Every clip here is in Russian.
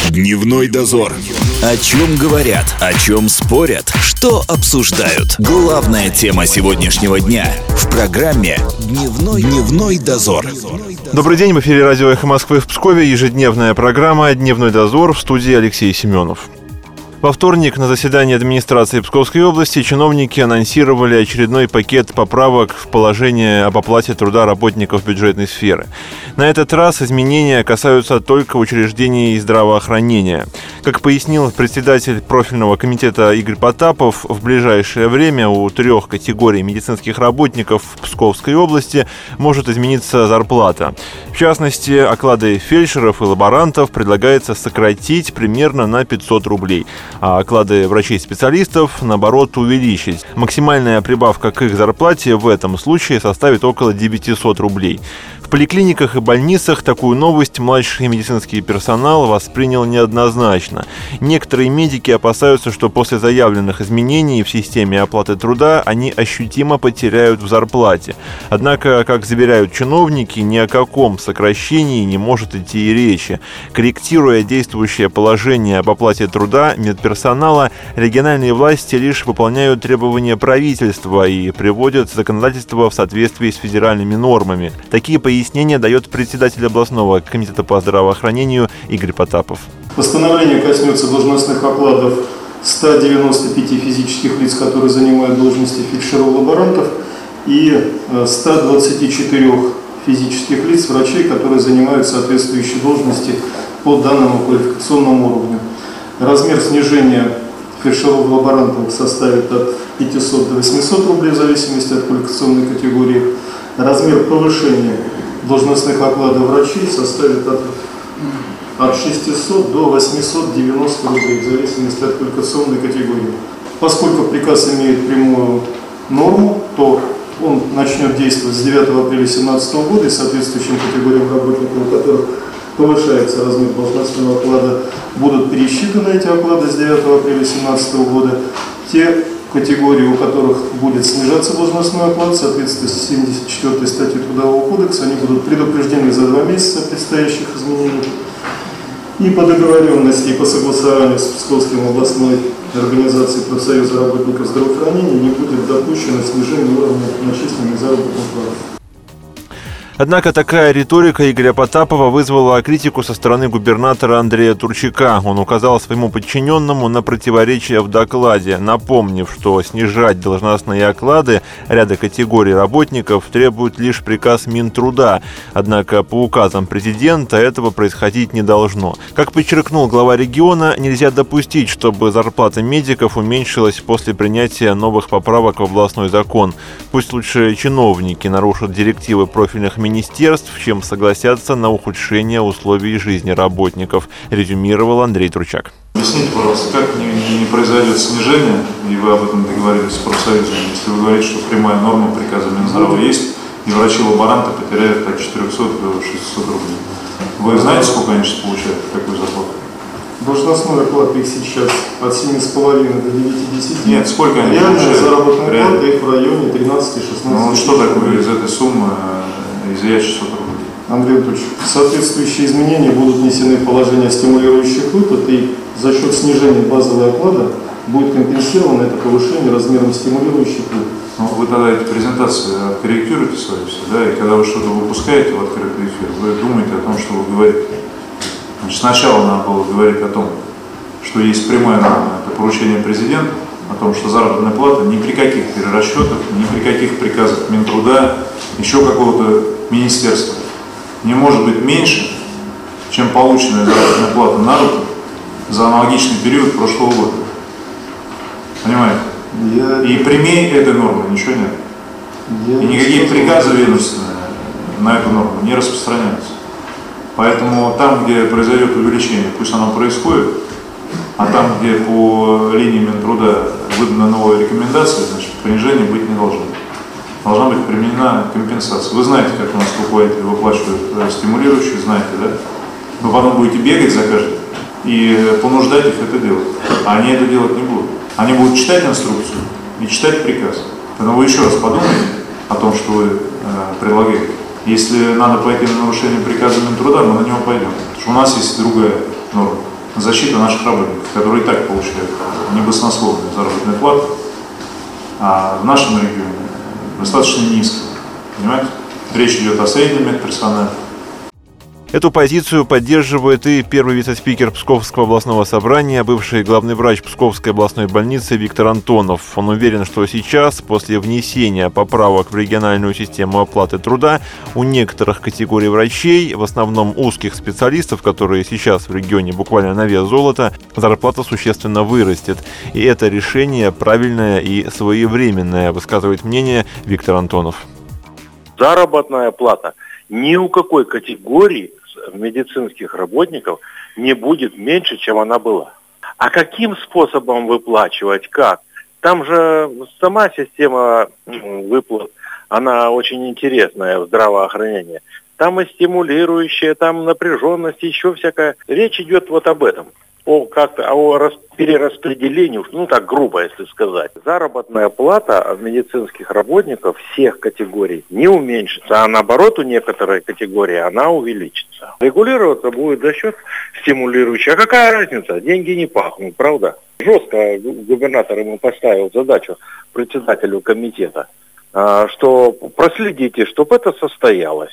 Дневной дозор. О чем говорят, о чем спорят, что обсуждают. Главная тема сегодняшнего дня в программе «Дневной дозор». Добрый день, в эфире радио «Эхо Москвы» в Пскове. Ежедневная программа «Дневной дозор», в студии Алексей Семенов. Во вторник на заседании администрации Псковской области чиновники анонсировали очередной пакет поправок в положение об оплате труда работников бюджетной сферы. На этот раз изменения касаются только учреждений здравоохранения. Как пояснил председатель профильного комитета Игорь Потапов, в ближайшее время у 3 категорий медицинских работников в Псковской области может измениться зарплата. В частности, оклады фельдшеров и лаборантов предлагается сократить примерно на 500 рублей. А оклады врачей-специалистов, наоборот, увеличить. Максимальная прибавка к их зарплате в этом случае составит около 900 рублей. В поликлиниках и больницах такую новость младший медицинский персонал воспринял неоднозначно. Некоторые медики опасаются, что после заявленных изменений в системе оплаты труда они ощутимо потеряют в зарплате. Однако, как заверяют чиновники, ни о каком сокращении не может идти и речи. Корректируя действующее положение об оплате труда медперсонала, региональные власти лишь выполняют требования правительства и приводят законодательство в соответствии с федеральными нормами. Такие пояснения дает председатель областного комитета по здравоохранению Игорь Потапов. Постановление коснется должностных окладов 195 физических лиц, которые занимают должности фельдшеров-лаборантов, и 124 физических лиц, врачей, которые занимают соответствующие должности по данному квалификационному уровню. Размер снижения фельдшеров-лаборантов составит от 500 до 800 рублей в зависимости от квалификационной категории. Размер повышения должностных окладов врачей составит от 600 до 890 рублей в зависимости от квалификационной категории. Поскольку приказ имеет прямую норму, то он начнет действовать с 9 апреля 2017 года и соответствующим категориям работников, у которых повышается размер должностного оклада, будут пересчитаны эти оклады с 9 апреля 2017 года. Те категории, у которых будет снижаться должностной оклад, в соответствии с 74 статьей Трудового кодекса, они будут предупреждены за 2 месяца о предстоящих изменениях. И по договоренности, и по согласованию с Псковской областной организацией профсоюза работников здравоохранения не будет допущено снижение уровня начисленных заработных плат. Однако такая риторика Игоря Потапова вызвала критику со стороны губернатора Андрея Турчака. Он указал своему подчиненному на противоречия в докладе, напомнив, что снижать должностные оклады ряда категорий работников требует лишь приказ Минтруда. Однако по указам президента этого происходить не должно. Как подчеркнул глава региона, нельзя допустить, чтобы зарплата медиков уменьшилась после принятия новых поправок в областной закон. Пусть лучше чиновники нарушат директивы профильных министерств, чем согласятся на ухудшение условий жизни работников, резюмировал Андрей Турчак. Объясните, пожалуйста, как не произойдет снижение, и вы об этом договорились с профсоюзом, если вы говорите, что прямая норма приказа Минздрава есть, и врачи-лаборанты потеряют от 400 до 600 рублей. Вы знаете, сколько они сейчас получают, какую зарплату? Должностной оклад их сейчас от 7,5 до 9-10. Нет, сколько они реальная получают? Заработная плата их в районе 13-16. Ну что такое из этой суммы изъять 600 рублей? Андрей Анатольевич, соответствующие изменения будут внесены в положение стимулирующих выплат, и за счет снижения базового оклада будет компенсировано это повышение размером стимулирующих выплат. Ну, вы тогда эти презентации откорректируете свои все, да, и когда вы что-то выпускаете в открытый эфир, вы думаете о том, что вы говорите. Значит, сначала надо было говорить о том, что есть прямая норма, это поручение президента, о том, что заработная плата ни при каких перерасчетах, ни при каких приказах Минтруда, еще какого-то министерства не может быть меньше, чем полученная заработная плата на руки за аналогичный период прошлого года. Понимаете? И прямее этой нормы ничего нет. И никакие приказы ведомственные на эту норму не распространяются. Поэтому там, где произойдет увеличение, пусть оно происходит, а там, где по линии Минтруда выдана новая рекомендация, значит, понижения быть не должно. Должна быть применена компенсация. Вы знаете, как у нас руководители выплачивают стимулирующие, знаете, да? Вы потом будете бегать за каждым и понуждать их это делать. А они это делать не будут. Они будут читать инструкцию и читать приказ. Поэтому вы еще раз подумайте о том, что вы предлагаете. Если надо пойти на нарушение приказа Минтруда, мы на него пойдем. Потому что у нас есть другая норма. защита наших работников, которые и так получают небаснословные заработные платы, а в нашем регионе достаточно низкие. Понимаете? Речь идет о среднем медперсонале. Эту позицию поддерживает и первый вице-спикер Псковского областного собрания, бывший главный врач Псковской областной больницы Виктор Антонов. Он уверен, что сейчас, после внесения поправок в региональную систему оплаты труда, у некоторых категорий врачей, в основном узких специалистов, которые сейчас в регионе буквально на вес золота, зарплата существенно вырастет. И это решение правильное и своевременное, высказывает мнение Виктор Антонов. Заработная плата ни у какой категории медицинских работников не будет меньше, чем она была. А каким способом выплачивать, как? Там же сама система выплат, она очень интересная в здравоохранении. Там и стимулирующая, там напряженность, еще всякая. Речь идет вот об этом. О перераспределении, так грубо, если сказать. Заработная плата медицинских работников всех категорий не уменьшится, а наоборот у некоторой категории она увеличится. Регулироваться будет за счет стимулирующей. А какая разница? Деньги не пахнут, правда? Жестко губернатор ему поставил задачу председателю комитета, что проследите, чтобы это состоялось.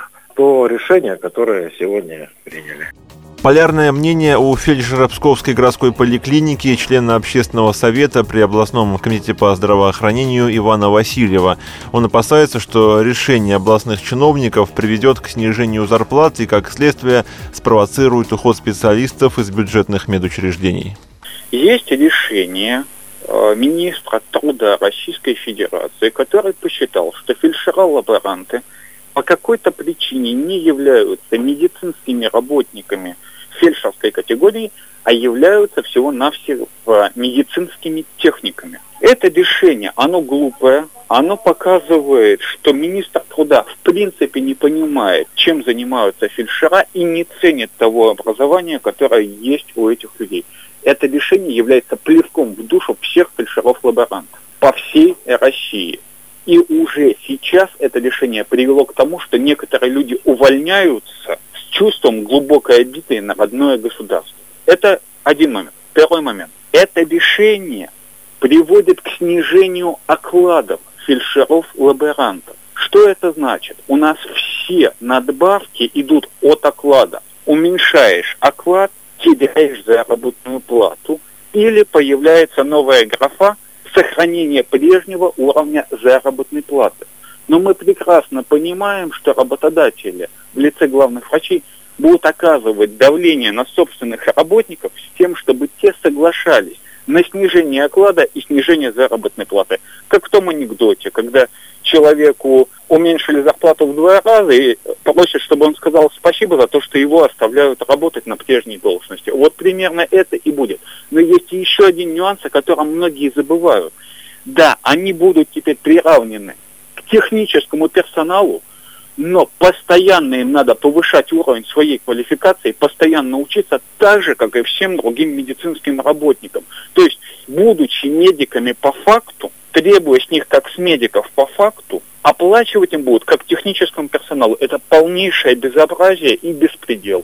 То решение, которое сегодня приняли. Полярное мнение у фельдшера Псковской городской поликлиники, члена общественного совета при областном комитете по здравоохранению Ивана Васильева. Он опасается, что решение областных чиновников приведет к снижению зарплат и, как следствие, спровоцирует уход специалистов из бюджетных медучреждений. Есть решение министра труда Российской Федерации, который посчитал, что фельдшера-лаборанты по какой-то причине не являются медицинскими работниками фельдшерской категории, а являются всего-навсего медицинскими техниками. Это решение, оно глупое, оно показывает, что министр труда в принципе не понимает, чем занимаются фельдшера и не ценит того образования, которое есть у этих людей. Это решение является плевком в душу всех фельдшеров-лаборантов по всей России. И уже сейчас это решение привело к тому, что некоторые люди увольняются с чувством глубокой обиды на родное государство. Это один момент. Второй момент. Это решение приводит к снижению окладов фельдшеров-лаборантов. Что это значит? У нас все надбавки идут от оклада. Уменьшаешь оклад, теряешь заработную плату, или появляется новая графа сохранение прежнего уровня заработной платы. Но мы прекрасно понимаем, что работодатели в лице главных врачей будут оказывать давление на собственных работников с тем, чтобы те соглашались на снижение оклада и снижение заработной платы. Как в том анекдоте, когда человеку уменьшили зарплату в 2 раза и просят, чтобы он сказал спасибо за то, что его оставляют работать на прежней должности. Вот примерно это и будет. Но есть еще один нюанс, о котором многие забывают. Да, они будут теперь приравнены к техническому персоналу, но постоянно им надо повышать уровень своей квалификации, постоянно учиться так же, как и всем другим медицинским работникам. То есть, будучи медиками по факту, требуя с них как с медиков по факту, оплачивать им будут как техническому персоналу. Это полнейшее безобразие и беспредел.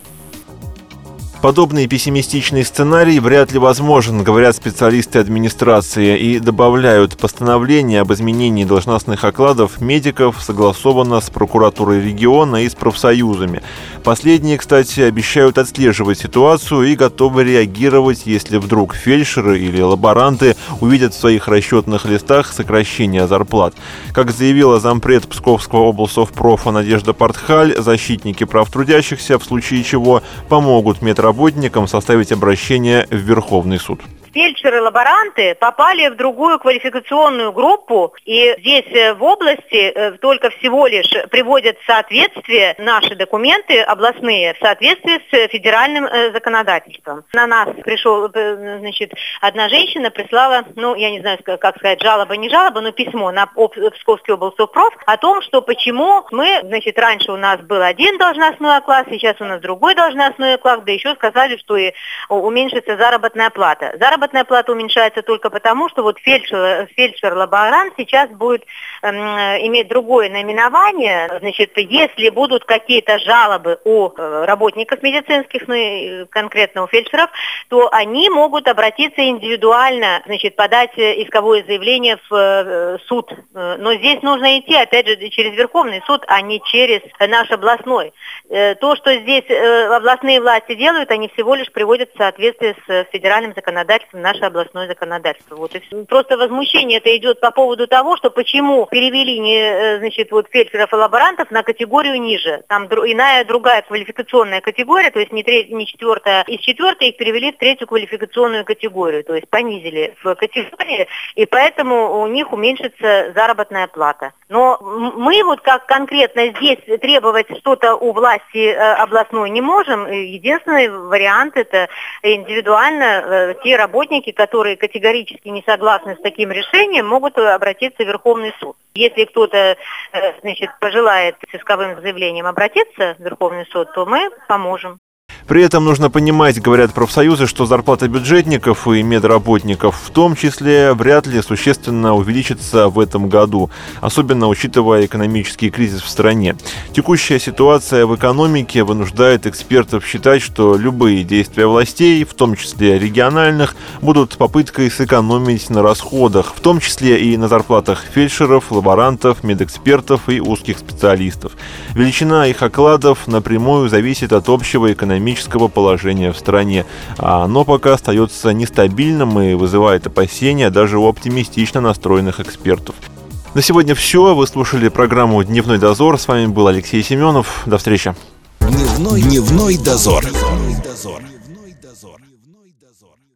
Подобный пессимистичный сценарий вряд ли возможен, говорят специалисты администрации, и добавляют: постановление об изменении должностных окладов медиков согласовано с прокуратурой региона и с профсоюзами. Последние, кстати, обещают отслеживать ситуацию и готовы реагировать, если вдруг фельдшеры или лаборанты увидят в своих расчетных листах сокращение зарплат. Как заявила зампред Псковского облсовпрофа Надежда Портхаль, защитники прав трудящихся в случае чего помогут медработникам составить обращение в Верховный суд. Фельдшеры-лаборанты попали в другую квалификационную группу, и здесь в области только всего лишь приводят в соответствие наши документы областные в соответствии с федеральным законодательством. На нас пришел, одна женщина прислала, я не знаю, как сказать, жалоба, не жалоба, но письмо на Псковский облсовпроф о том, что почему мы, раньше у нас был один должностной оклад, сейчас у нас другой должностной оклад, да еще сказали, что и уменьшится заработная плата. Заработная заработная плата уменьшается только потому, что вот фельдшер-лаборант сейчас будет иметь другое наименование. Значит, если будут какие-то жалобы у работников медицинских, ну, конкретно у фельдшеров, то они могут обратиться индивидуально, значит, подать исковое заявление в суд. Но здесь нужно идти, опять же, через Верховный суд, а не через наш областной. То, что здесь областные власти делают, они всего лишь приводят в соответствие с федеральным законодательством наше областное законодательство. Вот и все. Просто возмущение это идет по поводу того, что почему перевели значит, вот фельдшеров и лаборантов на категорию ниже. Там иная другая квалификационная категория, то есть не четвертая, из четвертой их перевели в третью квалификационную категорию, то есть понизили в категории, и поэтому у них уменьшится заработная плата. Но мы вот как конкретно здесь требовать что-то у власти областной не можем. Единственный вариант это индивидуально те работники, которые категорически не согласны с таким решением, могут обратиться в Верховный суд. Если кто-то, значит, пожелает с исковым заявлением обратиться в Верховный суд, то мы поможем. При этом нужно понимать, говорят профсоюзы, что зарплата бюджетников и медработников в том числе вряд ли существенно увеличится в этом году, особенно учитывая экономический кризис в стране. Текущая ситуация в экономике вынуждает экспертов считать, что любые действия властей, в том числе региональных, будут попыткой сэкономить на расходах, в том числе и на зарплатах фельдшеров, лаборантов, медэкспертов и узких специалистов. Величина их окладов напрямую зависит от общего экономического положения в стране, а оно пока остается нестабильным и вызывает опасения даже у оптимистично настроенных экспертов. На сегодня все. Вы слушали программу «Дневной дозор». С вами был Алексей Семенов. До встречи. Дневной дозор.